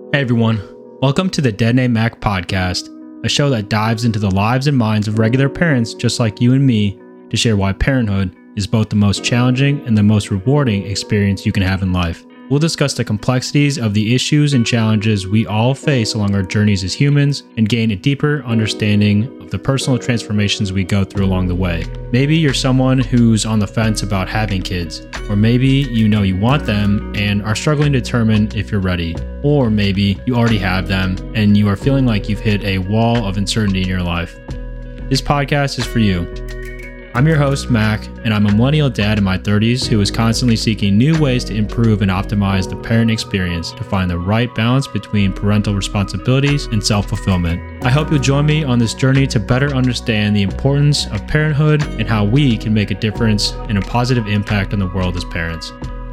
Hey everyone, welcome to the Dead Name Mac podcast, a show that dives into the lives and minds of regular parents just like you and me to share why parenthood is both the most challenging and the most rewarding experience you can have in life. We'll discuss the complexities of the issues and challenges we all face along our journeys as humans and gain a deeper understanding of the personal transformations we go through along the way. Maybe you're someone who's on the fence about having kids, or maybe you know you want them and are struggling to determine if you're ready, or maybe you already have them and you are feeling like you've hit a wall of uncertainty in your life. This podcast is for you. I'm your host, Mac, and I'm a millennial dad in my 30s who is constantly seeking new ways to improve and optimize the parent experience to find the right balance between parental responsibilities and self-fulfillment. I hope you'll join me on this journey to better understand the importance of parenthood and how we can make a difference and a positive impact on the world as parents.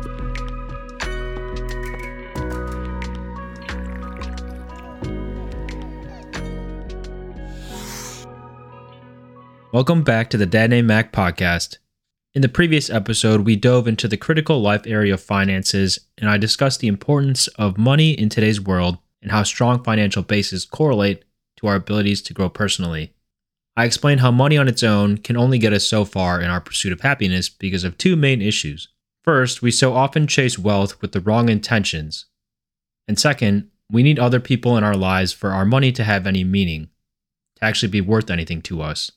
Welcome back to the Dad Name Mac podcast. In the previous episode, we dove into the critical life area of finances, and I discussed the importance of money in today's world and how strong financial bases correlate to our abilities to grow personally. I explained how money on its own can only get us so far in our pursuit of happiness because of two main issues. First, we so often chase wealth with the wrong intentions. And second, we need other people in our lives for our money to have any meaning, to actually be worth anything to us.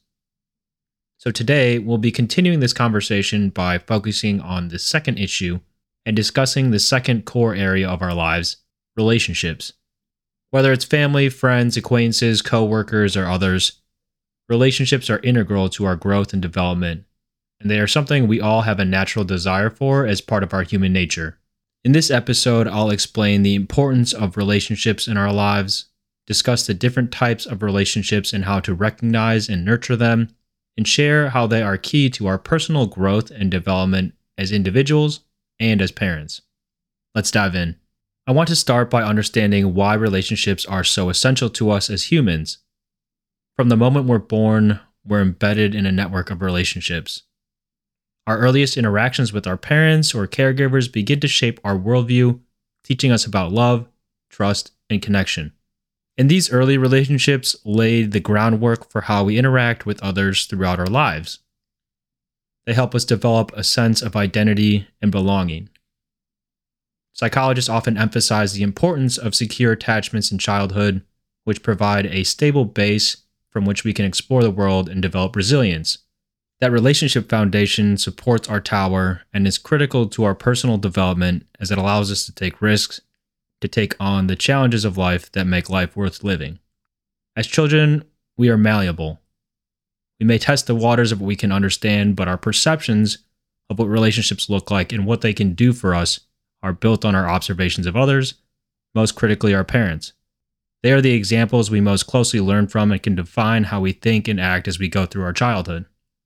So today, we'll be continuing this conversation by focusing on the second issue and discussing the second core area of our lives, relationships. Whether it's family, friends, acquaintances, co-workers, or others, relationships are integral to our growth and development, and they are something we all have a natural desire for as part of our human nature. In this episode, I'll explain the importance of relationships in our lives, discuss the different types of relationships and how to recognize and nurture them, and share how they are key to our personal growth and development as individuals and as parents. Let's dive in. I want to start by understanding why relationships are so essential to us as humans. From the moment we're born, we're embedded in a network of relationships. Our earliest interactions with our parents or caregivers begin to shape our worldview, teaching us about love, trust, and connection. And these early relationships laid the groundwork for how we interact with others throughout our lives. They help us develop a sense of identity and belonging. Psychologists often emphasize the importance of secure attachments in childhood, which provide a stable base from which we can explore the world and develop resilience. That relationship foundation supports our tower and is critical to our personal development as it allows us to take risks, to take on the challenges of life that make life worth living. As children, we are malleable. We may test the waters of what we can understand, but our perceptions of what relationships look like and what they can do for us are built on our observations of others, most critically our parents. They are the examples we most closely learn from and can define how we think and act as we go through our childhood.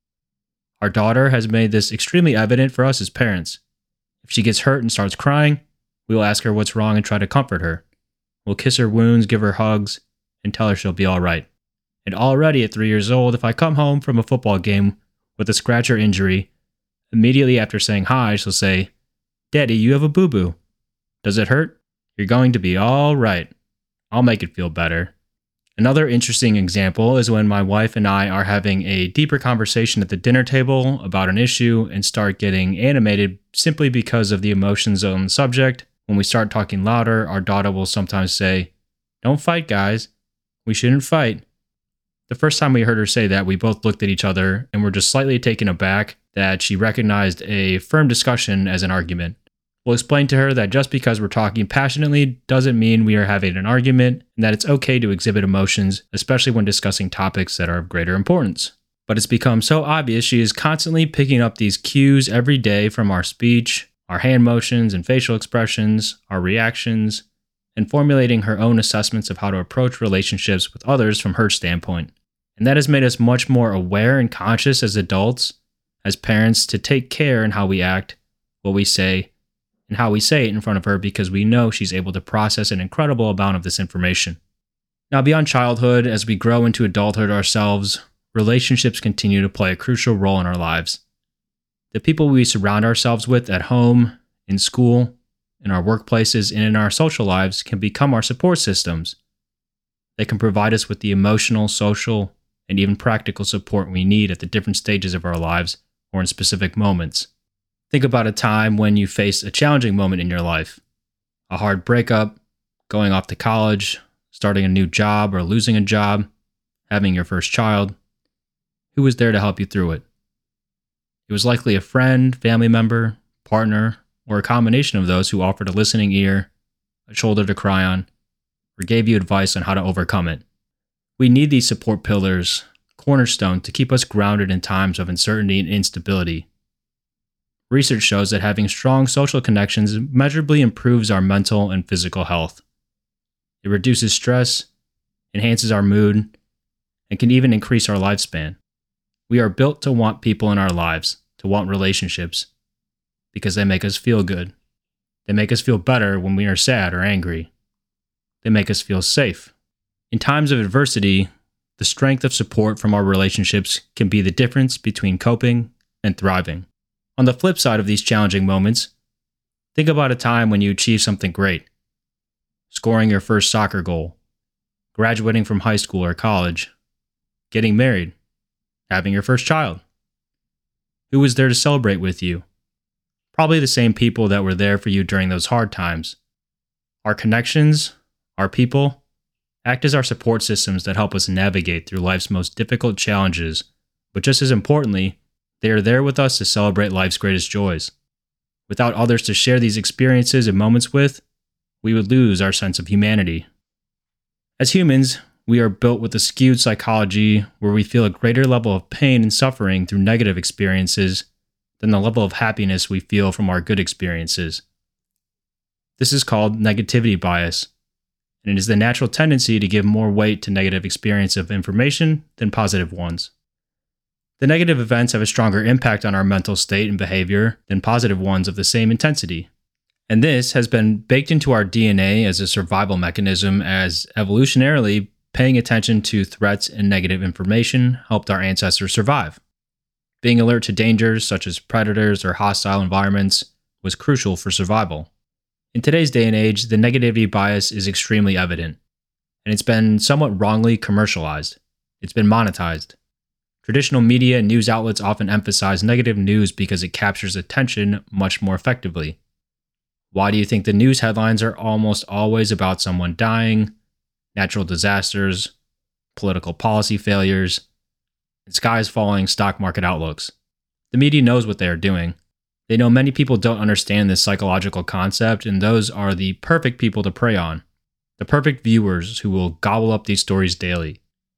Our daughter has made this extremely evident for us as parents. If she gets hurt and starts crying, we will ask her what's wrong and try to comfort her. We'll kiss her wounds, give her hugs, and tell her she'll be all right. And already at 3 years old, if I come home from a football game with a scratch or injury, immediately after saying hi, she'll say, "Daddy, you have a boo-boo. Does it hurt? You're going to be all right. I'll make it feel better." Another interesting example is when my wife and I are having a deeper conversation at the dinner table about an issue and start getting animated simply because of the emotions on the subject. When we start talking louder, our daughter will sometimes say, "Don't fight, guys. We shouldn't fight." The first time we heard her say that, we both looked at each other and were just slightly taken aback that she recognized a firm discussion as an argument. We'll explain to her that just because we're talking passionately doesn't mean we are having an argument, and that it's okay to exhibit emotions, especially when discussing topics that are of greater importance. But it's become so obvious she is constantly picking up these cues every day from our speech, our hand motions and facial expressions, our reactions, and formulating her own assessments of how to approach relationships with others from her standpoint. And that has made us much more aware and conscious as adults, as parents, to take care in how we act, what we say, and how we say it in front of her because we know she's able to process an incredible amount of this information. Now, beyond childhood, as we grow into adulthood ourselves, relationships continue to play a crucial role in our lives. The people we surround ourselves with at home, in school, in our workplaces, and in our social lives can become our support systems. They can provide us with the emotional, social, and even practical support we need at the different stages of our lives or in specific moments. Think about a time when you faced a challenging moment in your life, a hard breakup, going off to college, starting a new job or losing a job, having your first child. Who was there to help you through it? It was likely a friend, family member, partner, or a combination of those who offered a listening ear, a shoulder to cry on, or gave you advice on how to overcome it. We need these support pillars, cornerstone, to keep us grounded in times of uncertainty and instability. Research shows that having strong social connections measurably improves our mental and physical health. It reduces stress, enhances our mood, and can even increase our lifespan. We are built to want people in our lives, to want relationships, because they make us feel good. They make us feel better when we are sad or angry. They make us feel safe. In times of adversity, the strength of support from our relationships can be the difference between coping and thriving. On the flip side of these challenging moments, think about a time when you achieved something great. Scoring your first soccer goal, graduating from high school or college, getting married, having your first child. Who was there to celebrate with you? Probably the same people that were there for you during those hard times. Our connections, our people, act as our support systems that help us navigate through life's most difficult challenges, but just as importantly, they are there with us to celebrate life's greatest joys. Without others to share these experiences and moments with, we would lose our sense of humanity. As humans, we are built with a skewed psychology where we feel a greater level of pain and suffering through negative experiences than the level of happiness we feel from our good experiences. This is called negativity bias, and it is the natural tendency to give more weight to negative experience of information than positive ones. The negative events have a stronger impact on our mental state and behavior than positive ones of the same intensity. And this has been baked into our DNA as a survival mechanism, as evolutionarily paying attention to threats and negative information helped our ancestors survive. Being alert to dangers such as predators or hostile environments was crucial for survival. In today's day and age, the negativity bias is extremely evident, and it's been somewhat wrongly commercialized. It's been monetized. Traditional media and news outlets often emphasize negative news because it captures attention much more effectively. Why do you think the news headlines are almost always about someone dying, natural disasters, political policy failures, and skies falling stock market outlooks? The media knows what they are doing. They know many people don't understand this psychological concept, and those are the perfect people to prey on. The perfect viewers who will gobble up these stories daily.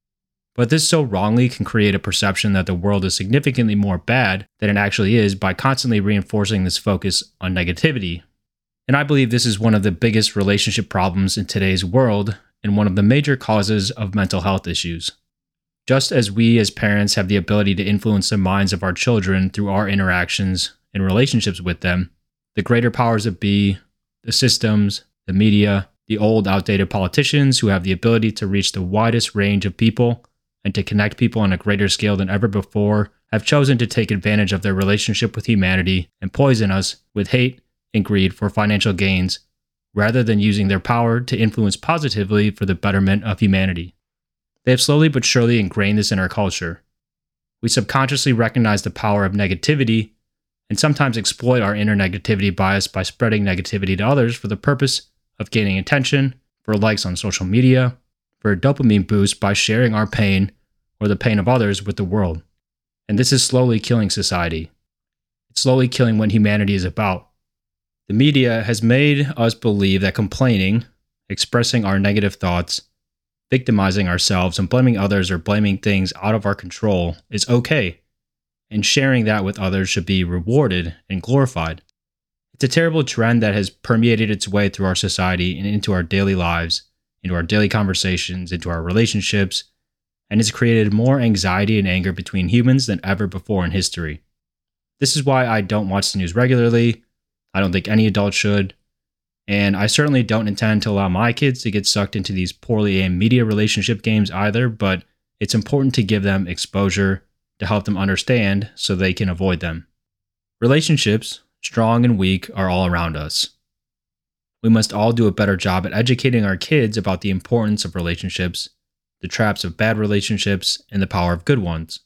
But this so wrongly can create a perception that the world is significantly more bad than it actually is by constantly reinforcing this focus on negativity. And I believe this is one of the biggest relationship problems in today's world and one of the major causes of mental health issues. Just as we as parents have the ability to influence the minds of our children through our interactions and relationships with them, the greater powers that be, the systems, the media, the old outdated politicians who have the ability to reach the widest range of people and to connect people on a greater scale than ever before, have chosen to take advantage of their relationship with humanity and poison us with hate and greed for financial gains, rather than using their power to influence positively for the betterment of humanity. They have slowly but surely ingrained this in our culture. We subconsciously recognize the power of negativity and sometimes exploit our inner negativity bias by spreading negativity to others for the purpose of gaining attention, for likes on social media, for a dopamine boost by sharing our pain or the pain of others with the world. And this is slowly killing society. It's slowly killing what humanity is about. The media has made us believe that complaining, expressing our negative thoughts, victimizing ourselves, and blaming others or blaming things out of our control is okay, and sharing that with others should be rewarded and glorified. It's a terrible trend that has permeated its way through our society and into our daily lives, into our daily conversations, into our relationships, and has created more anxiety and anger between humans than ever before in history. This is why I don't watch the news regularly. I don't think any adult should. And I certainly don't intend to allow my kids to get sucked into these poorly aimed media relationship games either, but it's important to give them exposure to help them understand so they can avoid them. Relationships, strong and weak, are all around us. We must all do a better job at educating our kids about the importance of relationships, the traps of bad relationships, and the power of good ones.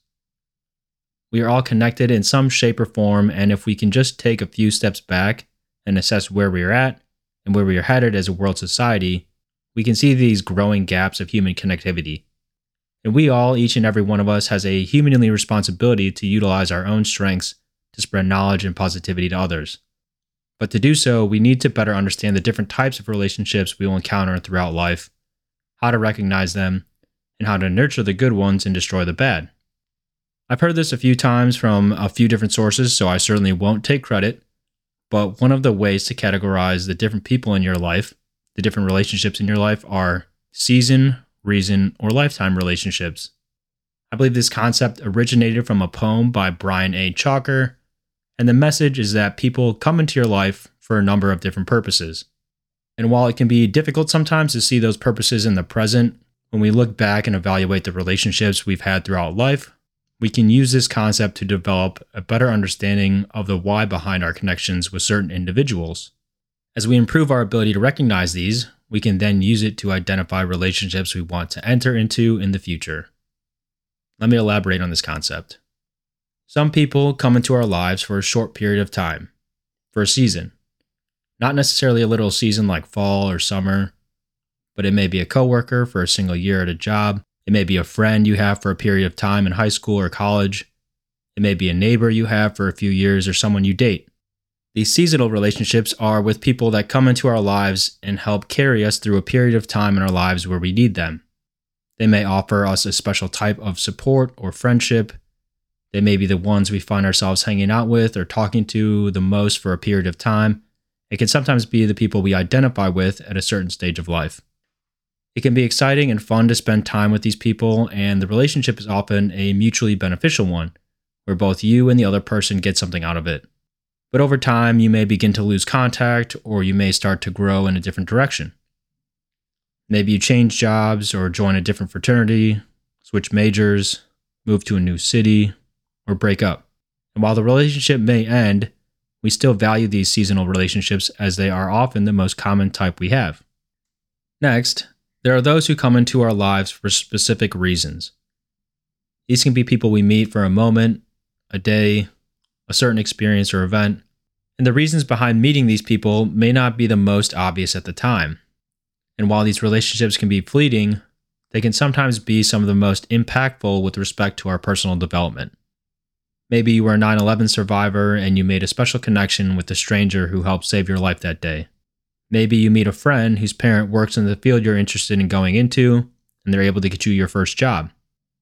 We are all connected in some shape or form, and if we can just take a few steps back and assess where we are at and where we are headed as a world society, we can see these growing gaps of human connectivity. And we all, each and every one of us, has a humanly responsibility to utilize our own strengths to spread knowledge and positivity to others. But to do so, we need to better understand the different types of relationships we will encounter throughout life, how to recognize them, and how to nurture the good ones and destroy the bad. I've heard this a few times from a few different sources, so I certainly won't take credit, but one of the ways to categorize the different people in your life, the different relationships in your life, are season, reason, or lifetime relationships. I believe this concept originated from a poem by Brian A. Chalker, and the message is that people come into your life for a number of different purposes. And while it can be difficult sometimes to see those purposes in the present, when we look back and evaluate the relationships we've had throughout life, we can use this concept to develop a better understanding of the why behind our connections with certain individuals. As we improve our ability to recognize these, we can then use it to identify relationships we want to enter into in the future. Let me elaborate on this concept. Some people come into our lives for a short period of time, for a season. Not necessarily a little season like fall or summer, but it may be a coworker for a single year at a job. It may be a friend you have for a period of time in high school or college. It may be a neighbor you have for a few years or someone you date. These seasonal relationships are with people that come into our lives and help carry us through a period of time in our lives where we need them. They may offer us a special type of support or friendship. They may be the ones we find ourselves hanging out with or talking to the most for a period of time. It can sometimes be the people we identify with at a certain stage of life. It can be exciting and fun to spend time with these people, and the relationship is often a mutually beneficial one, where both you and the other person get something out of it. But over time, you may begin to lose contact, or you may start to grow in a different direction. Maybe you change jobs or join a different fraternity, switch majors, move to a new city, or break up. And while the relationship may end, we still value these seasonal relationships as they are often the most common type we have. Next, there are those who come into our lives for specific reasons. These can be people we meet for a moment, a day, a certain experience or event, and the reasons behind meeting these people may not be the most obvious at the time. And while these relationships can be fleeting, they can sometimes be some of the most impactful with respect to our personal development. Maybe you were a 9/11 survivor and you made a special connection with the stranger who helped save your life that day. Maybe you meet a friend whose parent works in the field you're interested in going into, and they're able to get you your first job.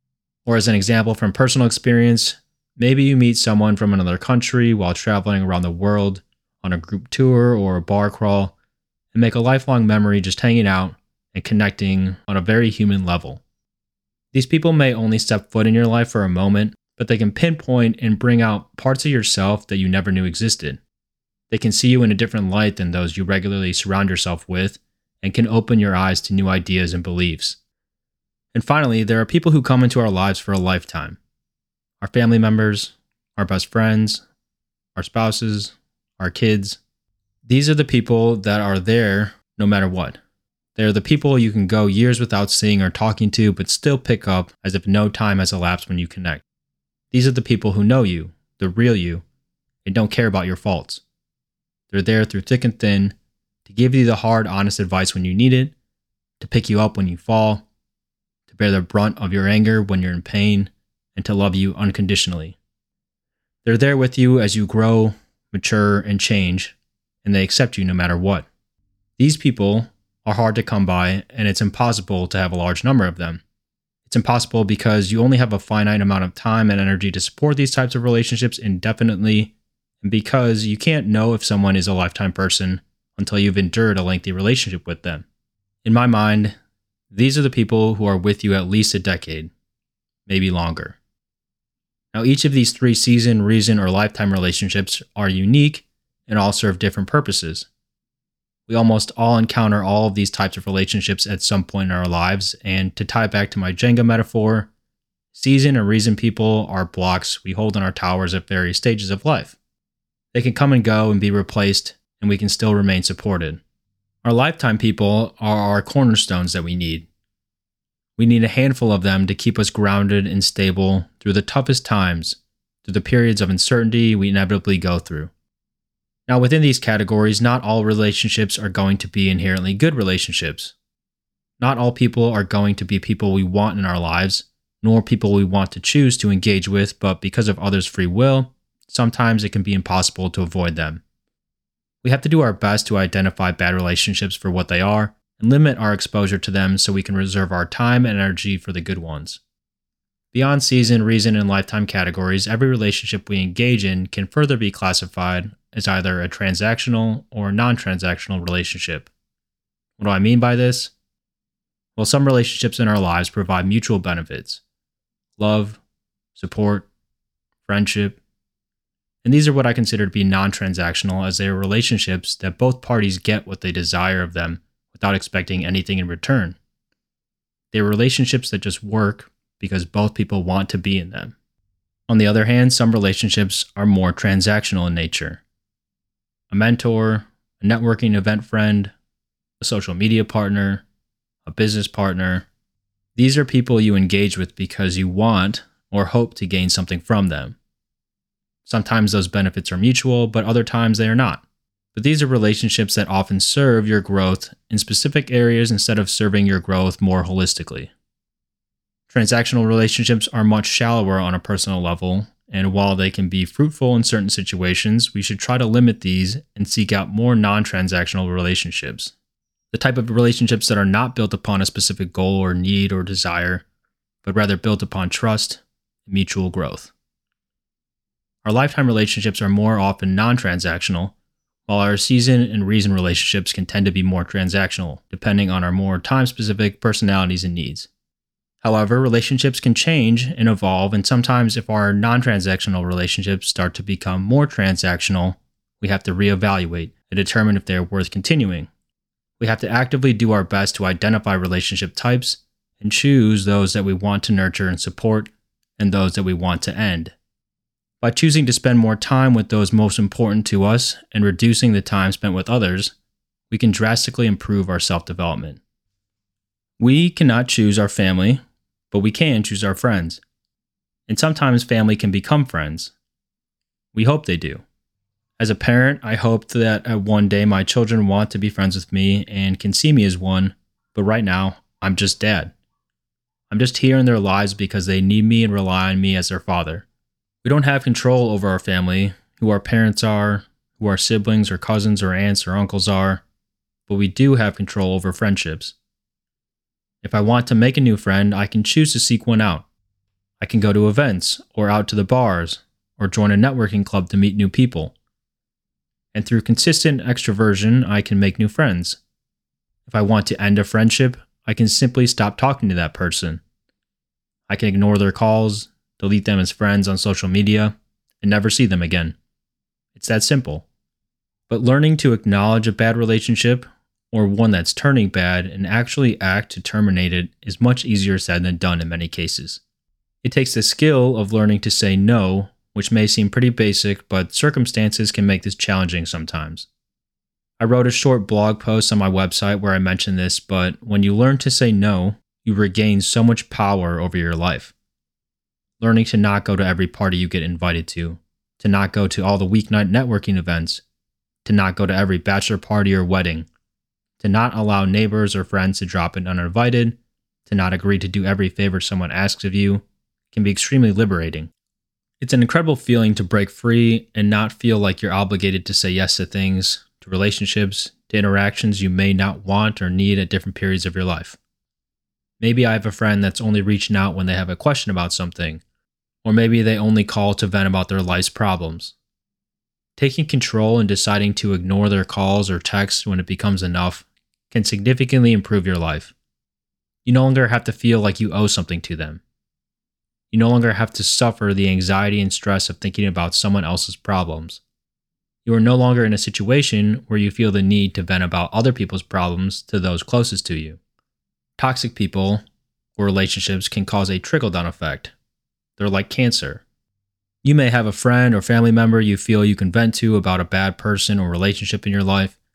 Or as an example from personal experience, maybe you meet someone from another country while traveling around the world on a group tour or a bar crawl, and make a lifelong memory just hanging out and connecting on a very human level. These people may only step foot in your life for a moment, but they can pinpoint and bring out parts of yourself that you never knew existed. They can see you in a different light than those you regularly surround yourself with, and can open your eyes to new ideas and beliefs. And finally, there are people who come into our lives for a lifetime. Our family members, our best friends, our spouses, our kids. These are the people that are there no matter what. They're the people you can go years without seeing or talking to, but still pick up as if no time has elapsed when you connect. These are the people who know you, the real you, and don't care about your faults. They're there through thick and thin, to give you the hard, honest advice when you need it, to pick you up when you fall, to bear the brunt of your anger when you're in pain, and to love you unconditionally. They're there with you as you grow, mature, and change, and they accept you no matter what. These people are hard to come by, and it's impossible to have a large number of them. It's impossible because you only have a finite amount of time and energy to support these types of relationships indefinitely, and because you can't know if someone is a lifetime person until you've endured a lengthy relationship with them. In my mind, these are the people who are with you at least a decade, maybe longer. Now, each of these 3 season, reason, or lifetime relationships are unique and all serve different purposes. We almost all encounter all of these types of relationships at some point in our lives, and to tie back to my Jenga metaphor, season and reason people are blocks we hold in our towers at various stages of life. They can come and go and be replaced, and we can still remain supported. Our lifetime people are our cornerstones that we need. We need a handful of them to keep us grounded and stable through the toughest times, through the periods of uncertainty we inevitably go through. Now, within these categories, not all relationships are going to be inherently good relationships. Not all people are going to be people we want in our lives, nor people we want to choose to engage with, but because of others' free will, sometimes it can be impossible to avoid them. We have to do our best to identify bad relationships for what they are and limit our exposure to them so we can reserve our time and energy for the good ones. Beyond season, reason, and lifetime categories, every relationship we engage in can further be classified as either a transactional or non-transactional relationship. What do I mean by this? Well, some relationships in our lives provide mutual benefits: love, support, friendship. And these are what I consider to be non-transactional, as they are relationships that both parties get what they desire of them without expecting anything in return. They are relationships that just work because both people want to be in them. On the other hand, some relationships are more transactional in nature. A mentor, a networking event friend, a social media partner, a business partner. These are people you engage with because you want or hope to gain something from them. Sometimes those benefits are mutual, but other times they are not. But these are relationships that often serve your growth in specific areas instead of serving your growth more holistically. Transactional relationships are much shallower on a personal level, and while they can be fruitful in certain situations, we should try to limit these and seek out more non-transactional relationships. The type of relationships that are not built upon a specific goal or need or desire, but rather built upon trust and mutual growth. Our lifetime relationships are more often non-transactional, while our season and reason relationships can tend to be more transactional, depending on our more time-specific personalities and needs. However, relationships can change and evolve, and sometimes if our non-transactional relationships start to become more transactional, we have to reevaluate and determine if they are worth continuing. We have to actively do our best to identify relationship types and choose those that we want to nurture and support and those that we want to end. By choosing to spend more time with those most important to us and reducing the time spent with others, we can drastically improve our self-development. We cannot choose our family, but we can choose our friends. And sometimes family can become friends. We hope they do. As a parent, I hope that one day my children want to be friends with me and can see me as one, but right now, I'm just dad. I'm just here in their lives because they need me and rely on me as their father. We don't have control over our family, who our parents are, who our siblings or cousins or aunts or uncles are, but we do have control over friendships. If I want to make a new friend, I can choose to seek one out. I can go to events, or out to the bars, or join a networking club to meet new people. And through consistent extroversion, I can make new friends. If I want to end a friendship, I can simply stop talking to that person. I can ignore their calls, delete them as friends on social media, and never see them again. It's that simple. But learning to acknowledge a bad relationship, or one that's turning bad, and actually act to terminate it is much easier said than done in many cases. It takes the skill of learning to say no, which may seem pretty basic, but circumstances can make this challenging sometimes. I wrote a short blog post on my website where I mentioned this, but when you learn to say no, you regain so much power over your life. Learning to not go to every party you get invited to not go to all the weeknight networking events, to not go to every bachelor party or wedding, to not allow neighbors or friends to drop in uninvited, to not agree to do every favor someone asks of you, can be extremely liberating. It's an incredible feeling to break free and not feel like you're obligated to say yes to things, to relationships, to interactions you may not want or need at different periods of your life. Maybe I have a friend that's only reaching out when they have a question about something, or maybe they only call to vent about their life's problems. Taking control and deciding to ignore their calls or texts when it becomes enough can significantly improve your life. You no longer have to feel like you owe something to them. You no longer have to suffer the anxiety and stress of thinking about someone else's problems. You are no longer in a situation where you feel the need to vent about other people's problems to those closest to you. Toxic people or relationships can cause a trickle-down effect. They're like cancer. You may have a friend or family member you feel you can vent to about a bad person or relationship in your life,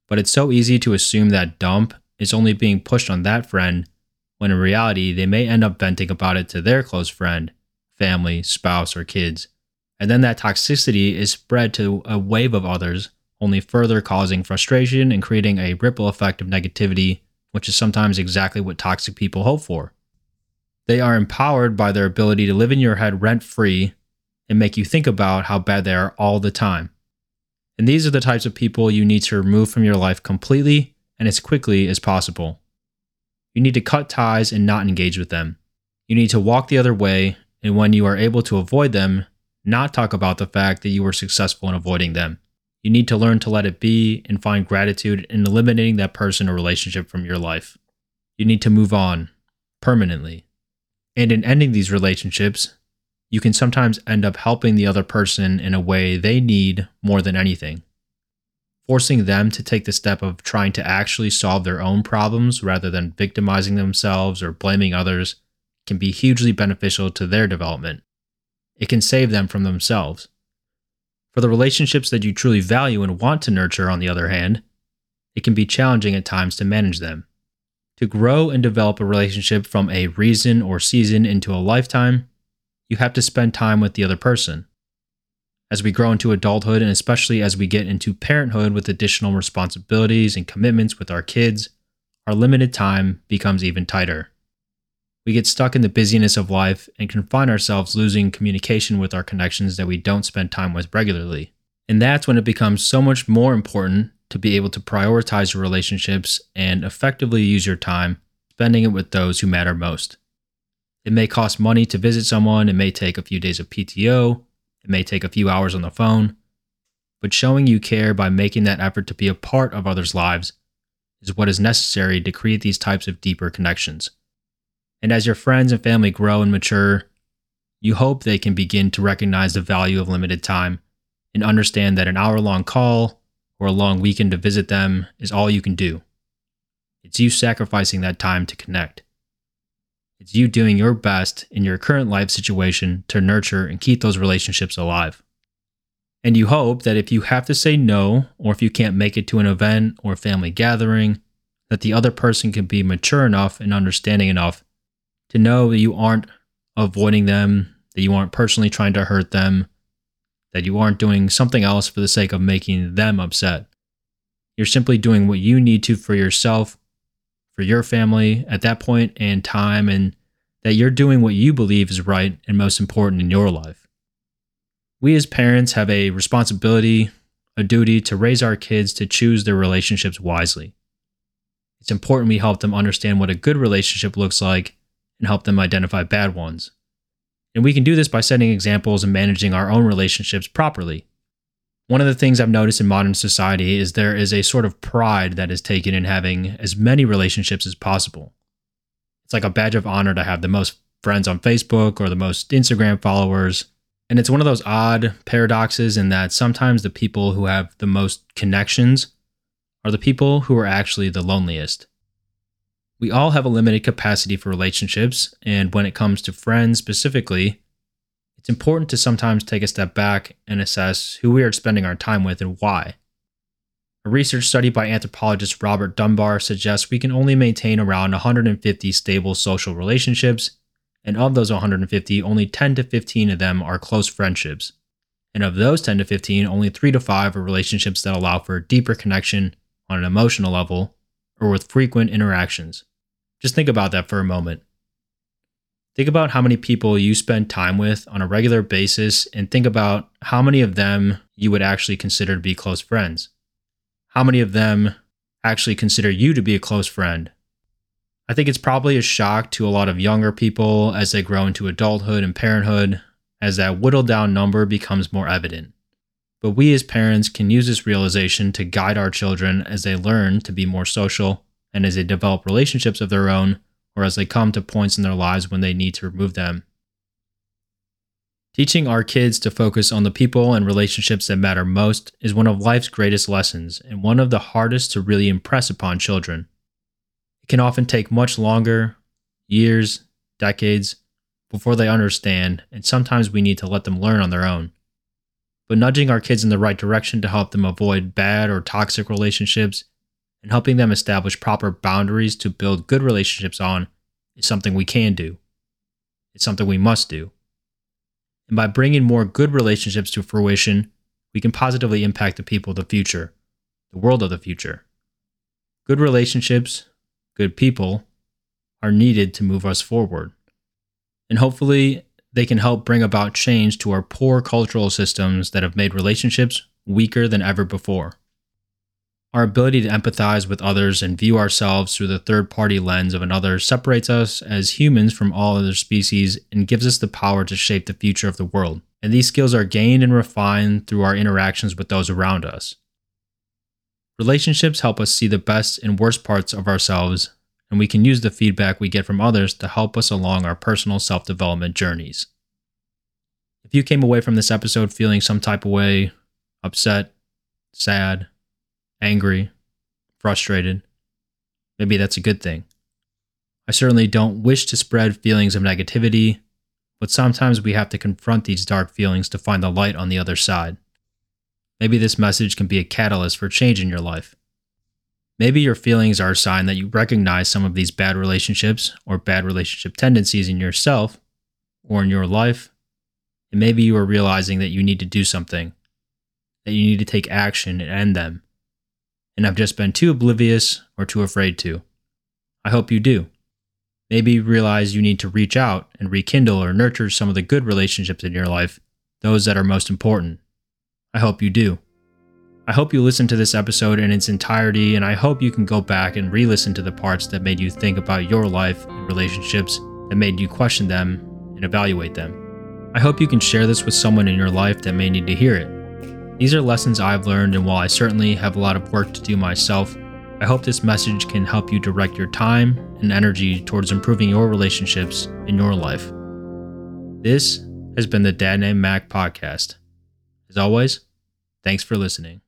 But it's so easy to assume that dump is only being pushed on that friend, when in reality, they may end up venting about it to their close friend, family, spouse, or kids. And then that toxicity is spread to a wave of others, only further causing frustration and creating a ripple effect of negativity, which is sometimes exactly what toxic people hope for. They are empowered by their ability to live in your head rent-free and make you think about how bad they are all the time. And these are the types of people you need to remove from your life completely and as quickly as possible. You need to cut ties and not engage with them. You need to walk the other way, and when you are able to avoid them, not talk about the fact that you were successful in avoiding them. You need to learn to let it be and find gratitude in eliminating that person or relationship from your life. You need to move on permanently. And in ending these relationships, you can sometimes end up helping the other person in a way they need more than anything. Forcing them to take the step of trying to actually solve their own problems rather than victimizing themselves or blaming others can be hugely beneficial to their development. It can save them from themselves. For the relationships that you truly value and want to nurture, on the other hand, it can be challenging at times to manage them. To grow and develop a relationship from a reason or season into a lifetime, you have to spend time with the other person. As we grow into adulthood, and especially as we get into parenthood with additional responsibilities and commitments with our kids, our limited time becomes even tighter. We get stuck in the busyness of life and can find ourselves losing communication with our connections that we don't spend time with regularly. And that's when it becomes so much more important to be able to prioritize your relationships and effectively use your time spending it with those who matter most. It may cost money to visit someone, it may take a few days of PTO, it may take a few hours on the phone, but showing you care by making that effort to be a part of others' lives is what is necessary to create these types of deeper connections. And as your friends and family grow and mature, you hope they can begin to recognize the value of limited time and understand that an hour-long call or a long weekend to visit them is all you can do. It's you sacrificing that time to connect. It's you doing your best in your current life situation to nurture and keep those relationships alive. And you hope that if you have to say no, or if you can't make it to an event or family gathering, that the other person can be mature enough and understanding enough to know that you aren't avoiding them, that you aren't personally trying to hurt them, that you aren't doing something else for the sake of making them upset. You're simply doing what you need to for yourself, for your family at that point and time, and that you're doing what you believe is right and most important in your life. We as parents have a responsibility, a duty to raise our kids to choose their relationships wisely. It's important we help them understand what a good relationship looks like and help them identify bad ones. And we can do this by setting examples and managing our own relationships properly. One of the things I've noticed in modern society is there is a sort of pride that is taken in having as many relationships as possible. It's like a badge of honor to have the most friends on Facebook or the most Instagram followers. And it's one of those odd paradoxes in that sometimes the people who have the most connections are the people who are actually the loneliest. We all have a limited capacity for relationships, and when it comes to friends specifically, it's important to sometimes take a step back and assess who we are spending our time with and why. A research study by anthropologist Robert Dunbar suggests we can only maintain around 150 stable social relationships, and of those 150, only 10 to 15 of them are close friendships. And of those 10 to 15, only 3 to 5 are relationships that allow for a deeper connection on an emotional level or with frequent interactions. Just think about that for a moment. Think about how many people you spend time with on a regular basis and think about how many of them you would actually consider to be close friends. How many of them actually consider you to be a close friend? I think it's probably a shock to a lot of younger people as they grow into adulthood and parenthood, as that whittled down number becomes more evident. But we as parents can use this realization to guide our children as they learn to be more social and as they develop relationships of their own, or as they come to points in their lives when they need to remove them. Teaching our kids to focus on the people and relationships that matter most is one of life's greatest lessons and one of the hardest to really impress upon children. It can often take much longer, years, decades, before they understand, and sometimes we need to let them learn on their own. But nudging our kids in the right direction to help them avoid bad or toxic relationships and helping them establish proper boundaries to build good relationships on is something we can do. It's something we must do. And by bringing more good relationships to fruition, we can positively impact the people of the future, the world of the future. Good relationships, good people, are needed to move us forward. And hopefully, they can help bring about change to our poor cultural systems that have made relationships weaker than ever before. Our ability to empathize with others and view ourselves through the third-party lens of another separates us as humans from all other species and gives us the power to shape the future of the world. And these skills are gained and refined through our interactions with those around us. Relationships help us see the best and worst parts of ourselves, and we can use the feedback we get from others to help us along our personal self-development journeys. If you came away from this episode feeling some type of way, upset, sad, angry, frustrated, maybe that's a good thing. I certainly don't wish to spread feelings of negativity, but sometimes we have to confront these dark feelings to find the light on the other side. Maybe this message can be a catalyst for change in your life. Maybe your feelings are a sign that you recognize some of these bad relationships or bad relationship tendencies in yourself or in your life, and maybe you are realizing that you need to do something, that you need to take action and end them, and have just been too oblivious or too afraid to. I hope you do. Maybe you realize you need to reach out and rekindle or nurture some of the good relationships in your life, those that are most important. I hope you do. I hope you listen to this episode in its entirety, and I hope you can go back and re-listen to the parts that made you think about your life and relationships, that made you question them and evaluate them. I hope you can share this with someone in your life that may need to hear it. These are lessons I've learned, and while I certainly have a lot of work to do myself, I hope this message can help you direct your time and energy towards improving your relationships in your life. This has been the Dad Named Mac podcast. As always, thanks for listening.